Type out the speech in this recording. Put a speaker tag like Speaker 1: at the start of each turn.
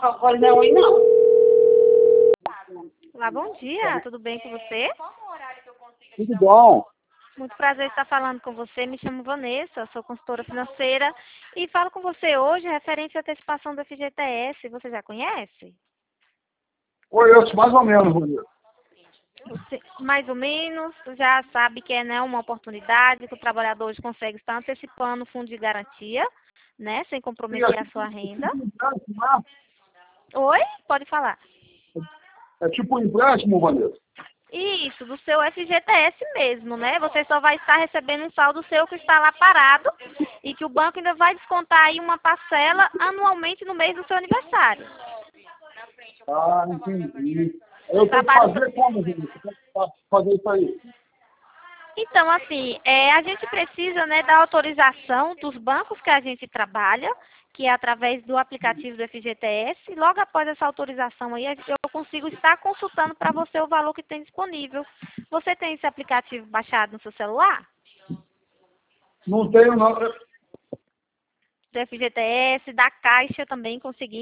Speaker 1: Agora não é ruim, não.
Speaker 2: Olá, bom dia, tudo bem com você?
Speaker 3: Tudo bom?
Speaker 2: Muito prazer estar falando com você, me chamo Vanessa, sou consultora financeira e falo com você hoje referente à antecipação do FGTS, você já conhece?
Speaker 3: Conheço mais ou menos, Vanessa.
Speaker 2: Você, mais ou menos, já sabe que é, né, uma oportunidade que o trabalhador hoje consegue estar antecipando o fundo de garantia, né, sem comprometer a sua renda. Oi? Pode falar.
Speaker 3: É tipo um empréstimo, Vanessa?
Speaker 2: Isso, do seu FGTS mesmo, né? Você só vai estar recebendo um saldo seu que está lá parado e que o banco ainda vai descontar aí uma parcela anualmente no mês do seu aniversário.
Speaker 3: Ah, entendi. Eu tenho que
Speaker 2: Trabalho
Speaker 3: fazer como, Vanessa? Pra fazer isso aí?
Speaker 2: Então, assim, a gente precisa, né, da autorização dos bancos que a gente trabalha, que é através do aplicativo do FGTS. E logo após essa autorização aí, eu consigo estar consultando para você o valor que tem disponível. Você tem esse aplicativo baixado no seu celular?
Speaker 3: Não tenho, não.
Speaker 2: Do FGTS, da Caixa também consegui.